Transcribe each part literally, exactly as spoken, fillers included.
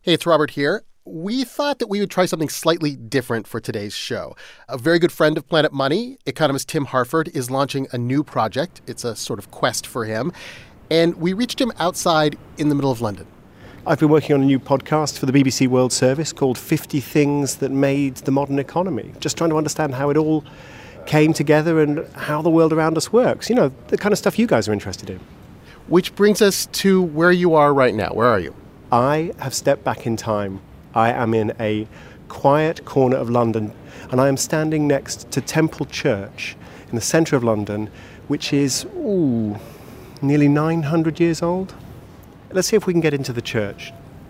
Hey, it's Robert here. We thought that we would try something slightly different for today's show. A very good friend of Planet Money, economist Tim Harford, is launching a new project. It's a sort of quest for him. And we reached him outside in the middle of London. I've been working on a new podcast for the B B C World Service called fifty Things That Made the Modern Economy. Just trying to understand how it all came together and how the world around us works. You know, the kind of stuff you guys are interested in. Which brings us to where you are right now. Where are you? I have stepped back in time. I am in a quiet corner of London, and I am standing next to Temple Church in the centre of London, which is, ooh, nearly nine hundred years old. Let's see if we can get into the church.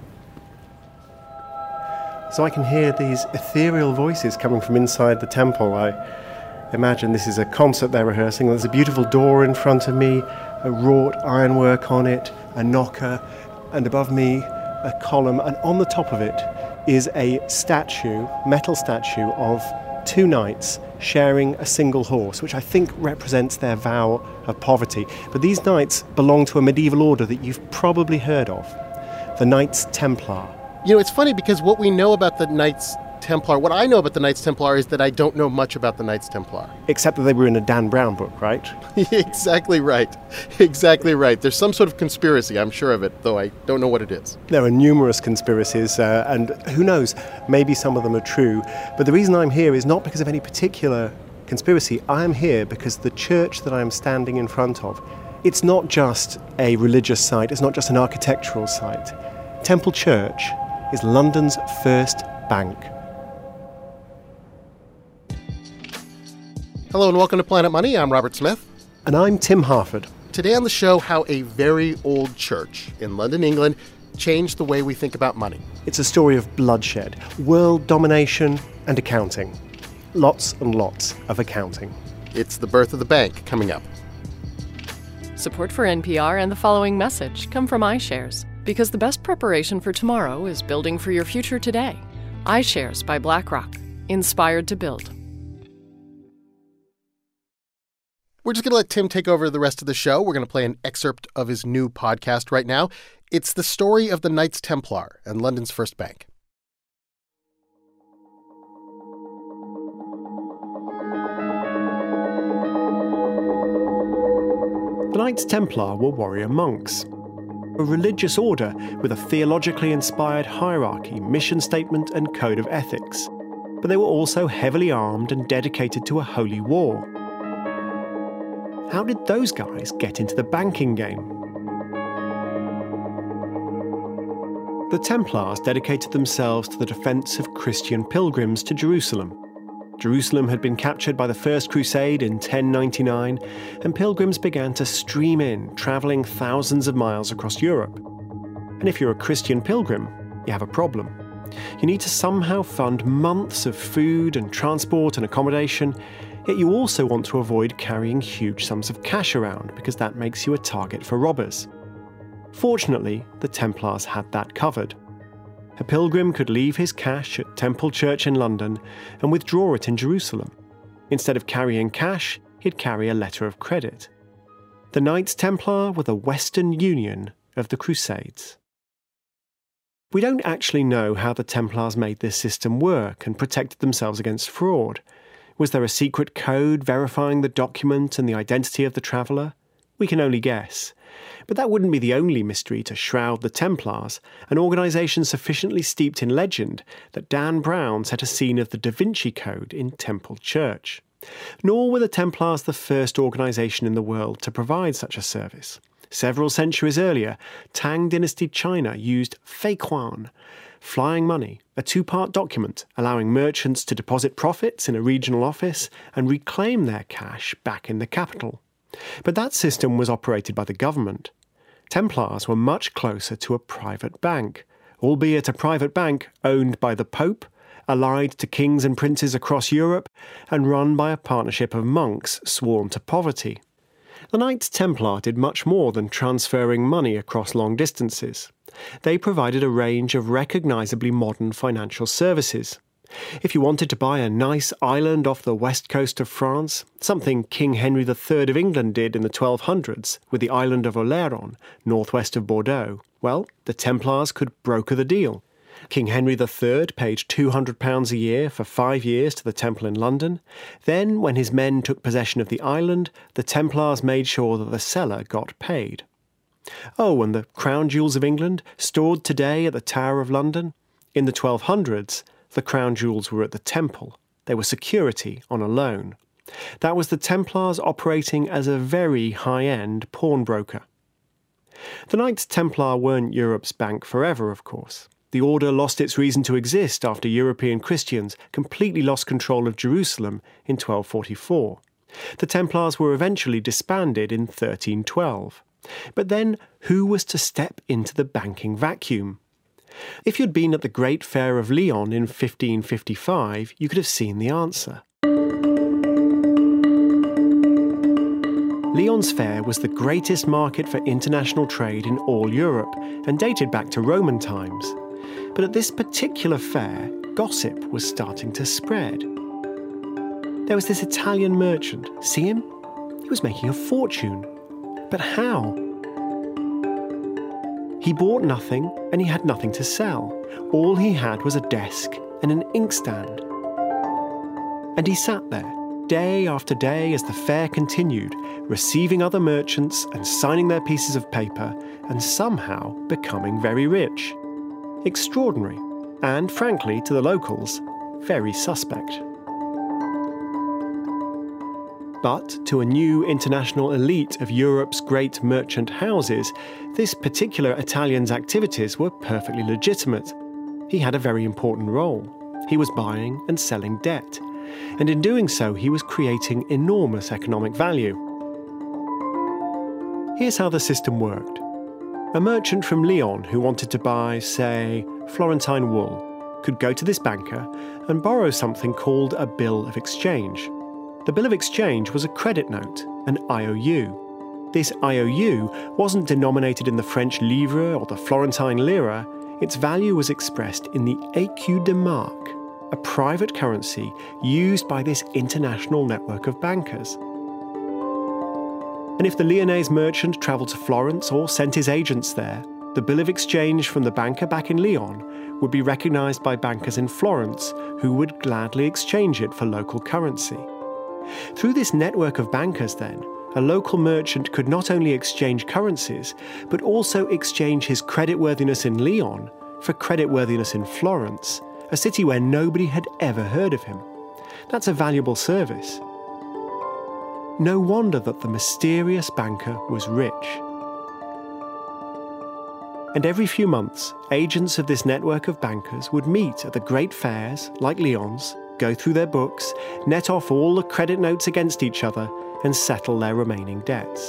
So I can hear these ethereal voices coming from inside the temple. I imagine this is a concert they're rehearsing. There's a beautiful door in front of me, a wrought ironwork on it, a knocker, and above me, a column, and on the top of it is a statue, metal statue of two knights sharing a single horse, which I think represents their vow of poverty. But these knights belong to a medieval order that you've probably heard of, the Knights Templar. You know, it's funny because what we know about the Knights Templar, what I know about the Knights Templar is that I don't know much about the Knights Templar. Except that they were in a Dan Brown book, right? Exactly right. Exactly right. There's some sort of conspiracy, I'm sure of it, though I don't know what it is. There are numerous conspiracies, uh, and who knows, maybe some of them are true. But the reason I'm here is not because of any particular conspiracy. I am here because the church that I am standing in front of, it's not just a religious site, it's not just an architectural site. Temple Church is London's first bank. Hello and welcome to Planet Money. I'm Robert Smith. And I'm Tim Harford. Today on the show, how a very old church in London, England, changed the way we think about money. It's a story of bloodshed, world domination, and accounting. Lots and lots of accounting. It's the birth of the bank coming up. Support for N P R and the following message come from iShares, because the best preparation for tomorrow is building for your future today. iShares by BlackRock. Inspired to build. We're just going to let Tim take over the rest of the show. We're going to play an excerpt of his new podcast right now. It's the story of the Knights Templar and London's first bank. The Knights Templar were warrior monks, a religious order with a theologically inspired hierarchy, mission statement, and code of ethics. But they were also heavily armed and dedicated to a holy war. How did those guys get into the banking game? The Templars dedicated themselves to the defense of Christian pilgrims to Jerusalem. Jerusalem had been captured by the First Crusade in ten ninety-nine, and pilgrims began to stream in, travelling thousands of miles across Europe. And if you're a Christian pilgrim, you have a problem. You need to somehow fund months of food and transport and accommodation, yet you also want to avoid carrying huge sums of cash around because that makes you a target for robbers. Fortunately, the Templars had that covered. A pilgrim could leave his cash at Temple Church in London and withdraw it in Jerusalem. Instead of carrying cash, he'd carry a letter of credit. The Knights Templar were the Western Union of the Crusades. We don't actually know how the Templars made this system work and protected themselves against fraud. Was there a secret code verifying the document and the identity of the traveller? We can only guess. But that wouldn't be the only mystery to shroud the Templars, an organisation sufficiently steeped in legend that Dan Brown set a scene of the Da Vinci Code in Temple Church. Nor were the Templars the first organisation in the world to provide such a service. Several centuries earlier, Tang Dynasty China used Feikuan, flying money, a two-part document allowing merchants to deposit profits in a regional office and reclaim their cash back in the capital. But that system was operated by the government. Templars were much closer to a private bank, albeit a private bank owned by the Pope, allied to kings and princes across Europe, and run by a partnership of monks sworn to poverty. The Knights Templar did much more than transferring money across long distances. They provided a range of recognisably modern financial services. If you wanted to buy a nice island off the west coast of France, something King Henry the Third of England did in the twelve hundreds with the island of Oléron, northwest of Bordeaux, well, the Templars could broker the deal. King Henry the Third paid two hundred pounds a year for five years to the Temple in London. Then, when his men took possession of the island, the Templars made sure that the seller got paid. Oh, and the crown jewels of England, stored today at the Tower of London? In the twelve hundreds, the crown jewels were at the Temple. They were security on a loan. That was the Templars operating as a very high-end pawnbroker. The Knights Templar weren't Europe's bank forever, of course. The order lost its reason to exist after European Christians completely lost control of Jerusalem in twelve forty-four. The Templars were eventually disbanded in thirteen twelve. But then, who was to step into the banking vacuum? If you'd been at the Great Fair of Lyon in fifteen fifty-five, you could have seen the answer. Lyon's fair was the greatest market for international trade in all Europe and dated back to Roman times. But at this particular fair, gossip was starting to spread. There was this Italian merchant. See him? He was making a fortune. But how? He bought nothing and he had nothing to sell. All he had was a desk and an inkstand. And he sat there, day after day as the fair continued, receiving other merchants and signing their pieces of paper and somehow becoming very rich. Extraordinary, and frankly, to the locals, very suspect. But to a new international elite of Europe's great merchant houses, this particular Italian's activities were perfectly legitimate. He had a very important role. He was buying and selling debt, and in doing so he was creating enormous economic value. Here's how the system worked. A merchant from Lyon who wanted to buy, say, Florentine wool, could go to this banker and borrow something called a bill of exchange. The bill of exchange was a credit note, an I O U. This I O U wasn't denominated in the French livre or the Florentine lira. Its value was expressed in the écu de marque, a private currency used by this international network of bankers. And if the Lyonnese merchant travelled to Florence or sent his agents there, the bill of exchange from the banker back in Lyon would be recognised by bankers in Florence who would gladly exchange it for local currency. Through this network of bankers, then, a local merchant could not only exchange currencies, but also exchange his creditworthiness in Lyon for creditworthiness in Florence, a city where nobody had ever heard of him. That's a valuable service. No wonder that the mysterious banker was rich. And every few months, agents of this network of bankers would meet at the great fairs, like Lyon's, go through their books, net off all the credit notes against each other, and settle their remaining debts.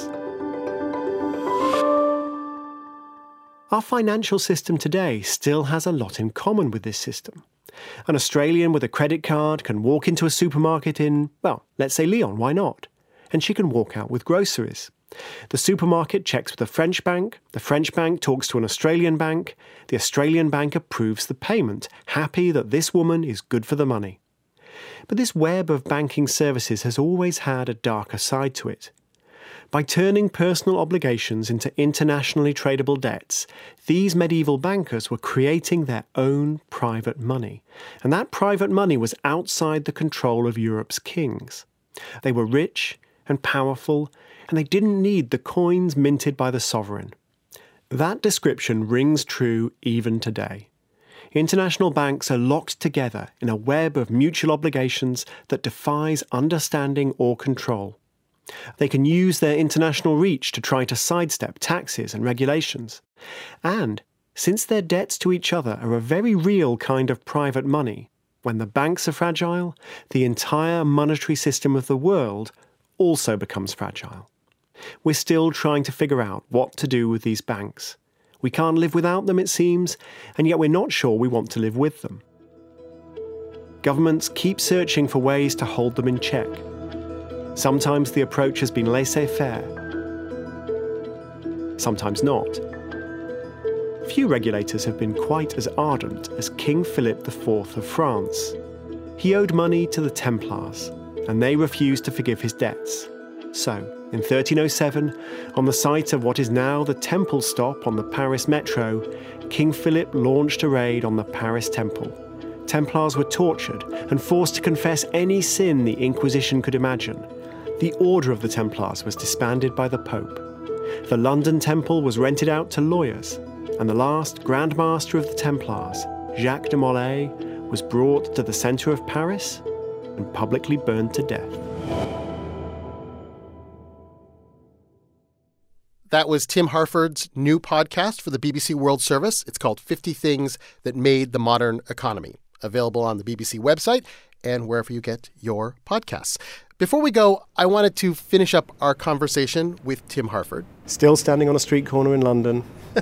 Our financial system today still has a lot in common with this system. An Australian with a credit card can walk into a supermarket in, well, let's say Lyon, why not? And she can walk out with groceries. The supermarket checks with a French bank, the French bank talks to an Australian bank, the Australian bank approves the payment, happy that this woman is good for the money. But this web of banking services has always had a darker side to it. By turning personal obligations into internationally tradable debts, these medieval bankers were creating their own private money. And that private money was outside the control of Europe's kings. They were rich and powerful, and they didn't need the coins minted by the sovereign. That description rings true even today. International banks are locked together in a web of mutual obligations that defies understanding or control. They can use their international reach to try to sidestep taxes and regulations. And, since their debts to each other are a very real kind of private money, when the banks are fragile, the entire monetary system of the world also becomes fragile. We're still trying to figure out what to do with these banks. We can't live without them, it seems, and yet we're not sure we want to live with them. Governments keep searching for ways to hold them in check. Sometimes the approach has been laissez-faire. Sometimes not. Few regulators have been quite as ardent as King Philip the Fourth of France. He owed money to the Templars, and they refused to forgive his debts. So, in thirteen oh seven, on the site of what is now the Temple stop on the Paris Metro, King Philip launched a raid on the Paris Temple. Templars were tortured and forced to confess any sin the Inquisition could imagine. The Order of the Templars was disbanded by the Pope. The London Temple was rented out to lawyers, and the last Grand Master of the Templars, Jacques de Molay, was brought to the centre of Paris and publicly burned to death. That was Tim Harford's new podcast for the B B C World Service. It's called fifty Things That Made the Modern Economy, available on the B B C website and wherever you get your podcasts. Before we go, I wanted to finish up our conversation with Tim Harford. Still standing on a street corner in London.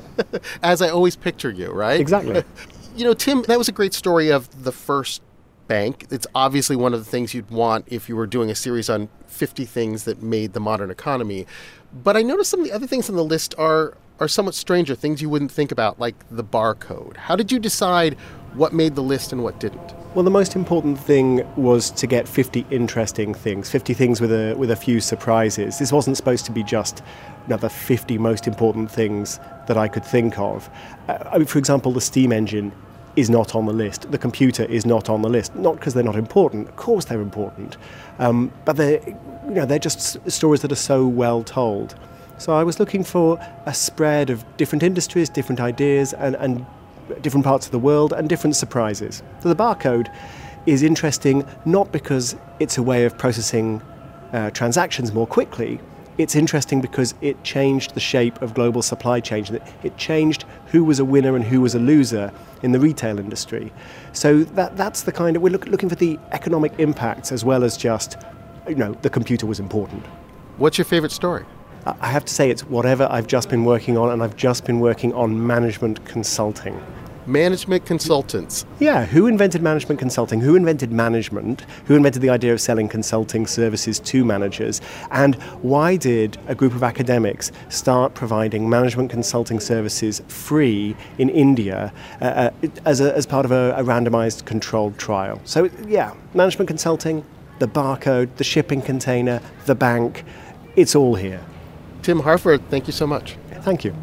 As I always picture you, right? Exactly. You know, Tim, that was a great story of the first bank. It's obviously one of the things you'd want if you were doing a series on fifty things that made the modern economy. But I noticed some of the other things on the list are are somewhat stranger, things you wouldn't think about, like the barcode. How did you decide what made the list and what didn't? Well, the most important thing was to get fifty interesting things, fifty things with a with a few surprises. This wasn't supposed to be just another fifty most important things that I could think of. Uh, I mean, for example, the steam engine is not on the list. The computer is not on the list. Not because they're not important. Of course they're important. Um, but they're, you know, they're just stories that are so well told. So I was looking for a spread of different industries, different ideas, and, and different parts of the world, and different surprises. So the barcode is interesting not because it's a way of processing uh, transactions more quickly. It's interesting because it changed the shape of global supply chains. It changed who was a winner and who was a loser in the retail industry. So that that's the kind of, we're look, looking for the economic impacts as well as just, you know, the computer was important. What's your favorite story? I have to say it's whatever I've just been working on, and I've just been working on management consulting. Management consultants. Yeah, who invented management consulting? Who invented management? Who invented the idea of selling consulting services to managers? And why did a group of academics start providing management consulting services free in India uh, as, a, as part of a, a randomized controlled trial? So, yeah, management consulting, the barcode, the shipping container, the bank, it's all here. Tim Harford, thank you so much. Thank you.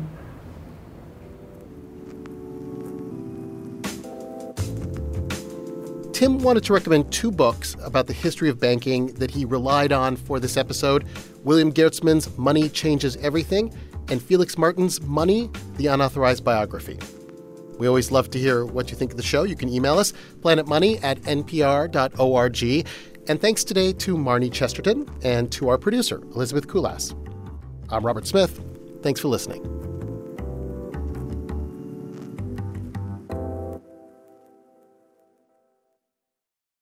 Tim wanted to recommend two books about the history of banking that he relied on for this episode: William Geertzman's Money Changes Everything and Felix Martin's Money, the Unauthorized Biography. We always love to hear what you think of the show. You can email us, planetmoney at n p r dot org. And thanks today to Marnie Chesterton and to our producer, Elizabeth Kulas. I'm Robert Smith. Thanks for listening.